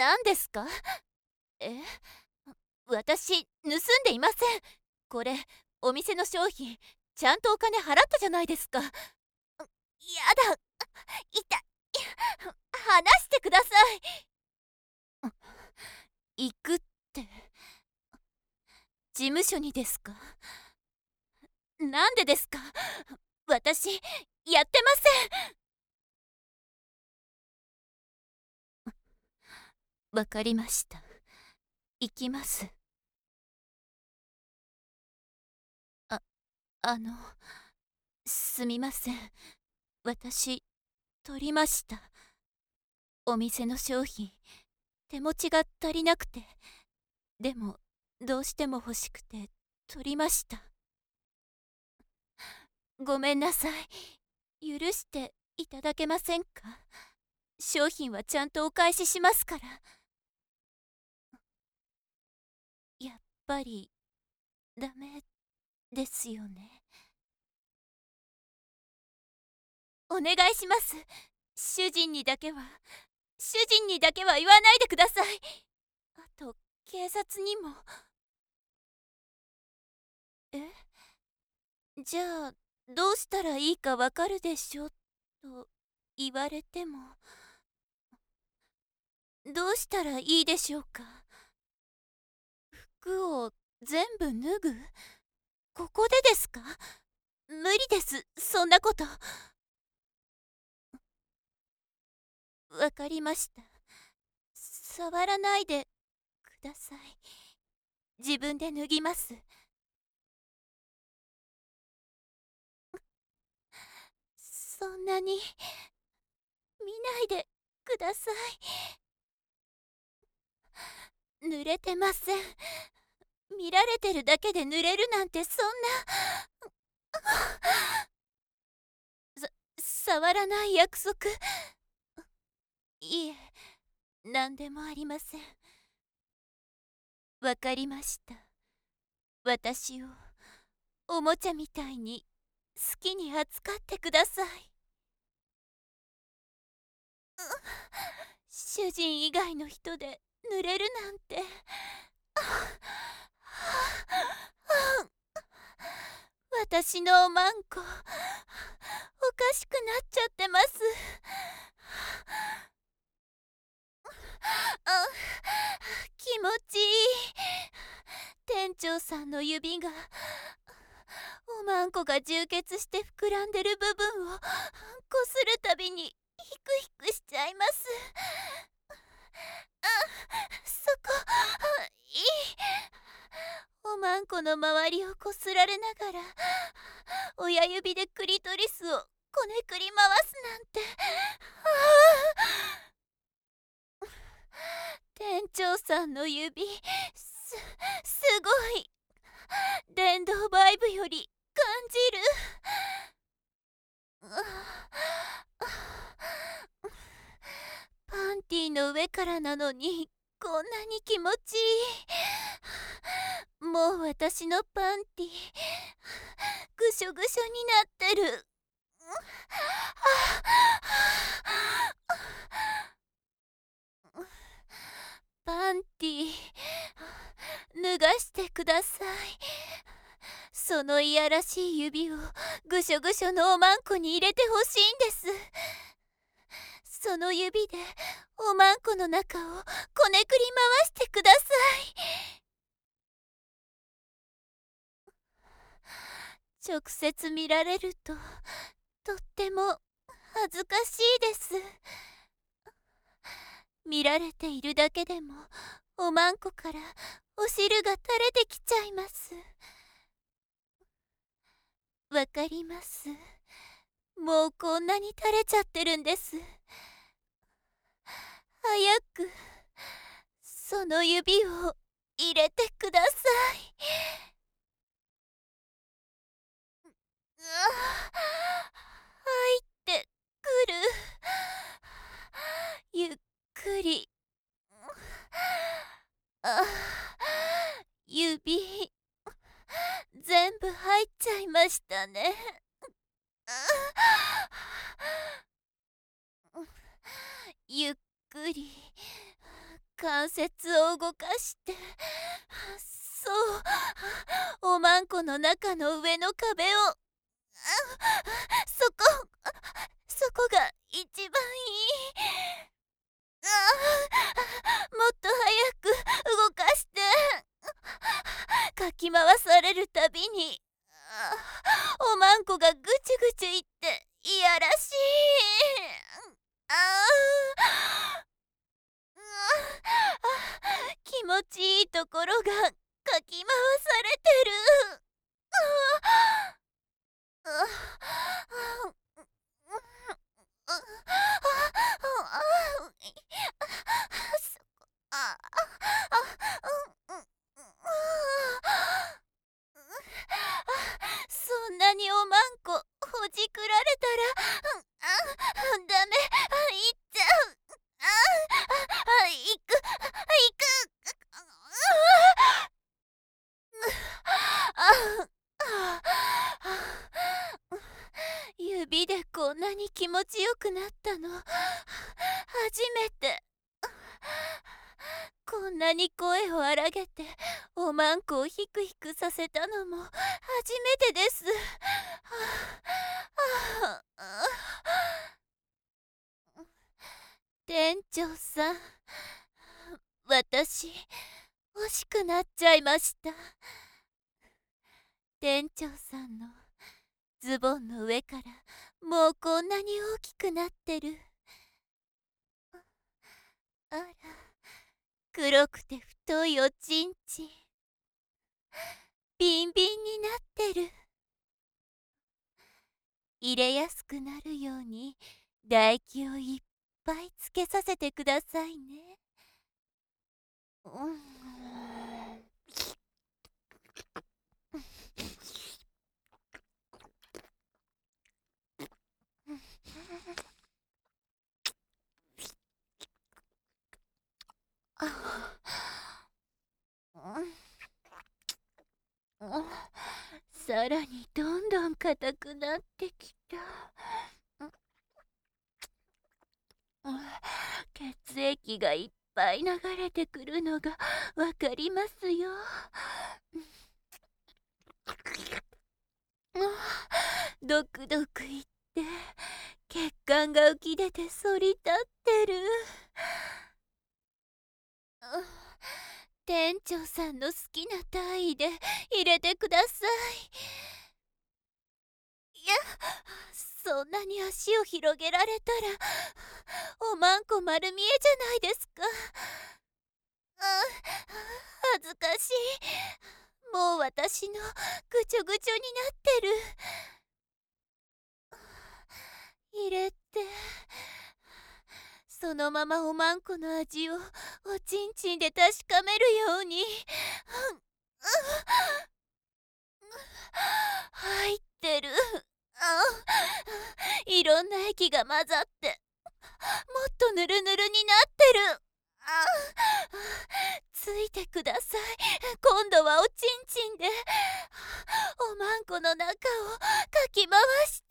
何ですか？え、私、盗んでいません。これ、お店の商品、ちゃんとお金払ったじゃないですか。やだ、痛い。話してください。行くって、事務所にですか？なんでですか？私、やってません。わかりました。行きます。あ、あの、すみません。私、取りました。お店の商品、手持ちが足りなくて。でも、どうしても欲しくて、取りました。ごめんなさい。許していただけませんか？商品はちゃんとお返ししますから。やっぱり、ダメですよね。お願いします。主人にだけは、主人にだけは言わないでください。あと、警察にも。え、じゃあ、どうしたらいいかわかるでしょと言われても、どうしたらいいでしょうか？服を全部脱ぐ？ここでですか？無理です、そんなこと。わかりました。触らないでください。自分で脱ぎます。そんなに見ないでください。濡れてません。見られてるだけで濡れるなんてそんな。触らない約束。いえ、何でもありません。わかりました。私をおもちゃみたいに好きに扱ってください。主人以外の人で濡れるなんて。私のおまんこ、おかしくなっちゃってます。あ、気持ちいい。店長さんの指が、おまんこが充血して膨らんでる部分をこするたびにヒクヒクしちゃいます。そこ、いい。おまんこの周りをこすられながら、親指でクリトリスをこねくり回すなんて。店長さんの指、すごい。電動バイブより感じる。パンティの上からなのにこんなに気持ちいい。もう私のパンティぐしょぐしょになってる。パンティ脱がしてください。そのいやらしい指をぐしょぐしょのおまんこに入れてほしいんです。その指でおまんこの中をこねくり回してください。直接見られるととっても恥ずかしいです。見られているだけでもおまんこからお汁が垂れてきちゃいます。わかります。もうこんなに垂れちゃってるんです。早くその指を入れてください。入ってくる。ゆっくり。あ、指全部入っちゃいましたね。ゆっくり関節を動かして、そう、おまんこの中の上の壁を、そこ、そこが一番いい。もっと早く動かして。かき回されるたびに、おまんこがぐちゅぐちゅいっていやらしい。気持ちいいところがかき回されてる。そんなにおまんこほじくられたら、ダメ、行っちゃう。行く、指でこんなに気持ちよくなったの初めて。こんなに声を荒げておまんこをヒクヒクさせたのも初めてです。店長さん、私欲しくなっちゃいました。店長さんのズボンの上からもうこんなに大きくなってる。あら、黒くて太いおちんちん、ビンビンになってる。入れやすくなるように唾液をいっぱいつけさせてくださいね。さらにどんどん硬くなってきた。血液がいっぱい流れてくるのがわかりますよ。ドクドクいって血管が浮き出て反り立ってる。店長さんの好きな体位で入れてください。いや、そんなに足を広げられたらおまんこ丸見えじゃないですか。恥ずかしい。もう私のぐちょぐちょになってる。入れて、そのままおまんこの味をおちんちんで確かめるように。入ってる。いろんな液が混ざってもっとぬるぬるになってる。ついてください。今度はおちんちんでおまんこの中をかき回して。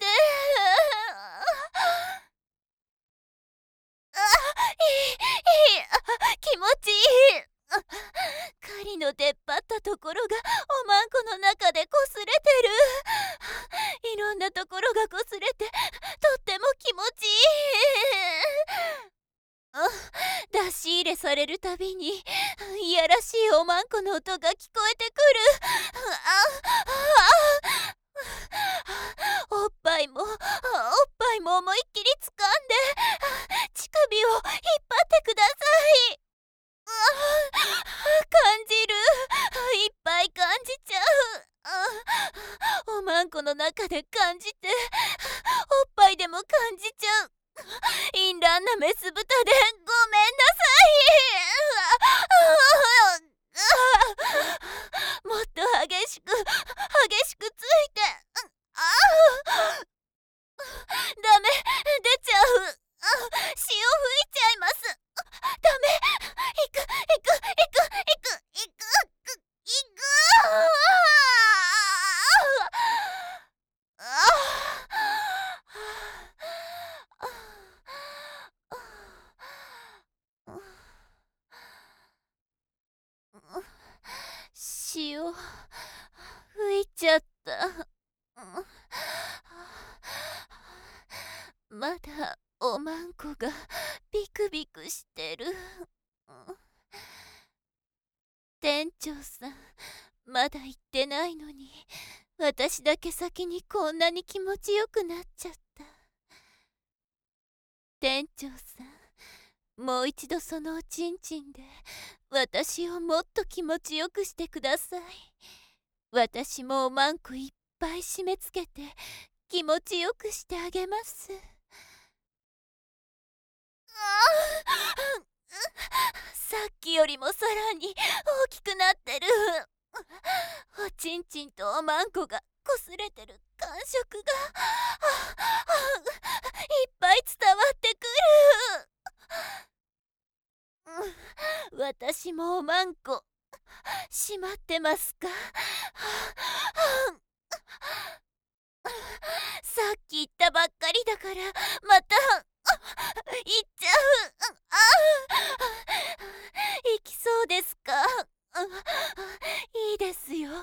気持ちいい。狩りの出っ張ったところがおまんこの中でこすれてる。いろんなところがこすれてとっても気持ちいい。出し入れされるたびにいやらしいおまんこの音が聞こえてくる。おっぱいも思いっきり掴んで乳首を引っ張ってください。感じる。いっぱい感じちゃう。おまんこの中で感じておっぱいでも感じちゃう。淫乱なメス豚でごめんなさい。もっと激しくついて。ダメ、出ちゃう。潮吹いちゃいます。ダメ。行く。 しよう。吹いちゃった。まだおまんこがビクビクしてる。店長さん、まだ行ってないのに、私だけ先にこんなに気持ちよくなっちゃった。店長さん、もう一度そのおちんちんで私をもっと気持ちよくしてください。私もおまんこいっぱい締め付けて気持ちよくしてあげます。さっきよりもさらに大きくなってる。おちんちんとおまんこがこすれてる感触がいっぱい伝わってくる。私もおまんこ閉まってますか？さっき言ったばっかりだからまた言っちゃう。行きそうですか？いいですよ。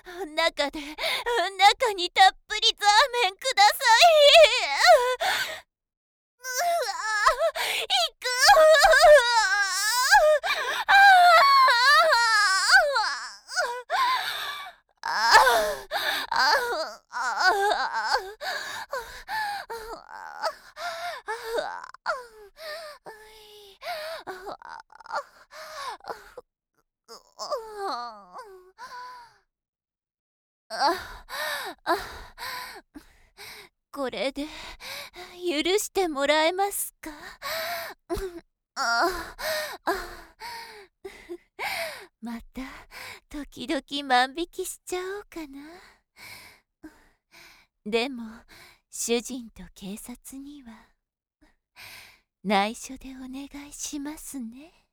中にたっぷりザーメンください。行く。これで許してもらえますか？また時々万引きしちゃおうかな。でも主人と警察には内緒でお願いしますね。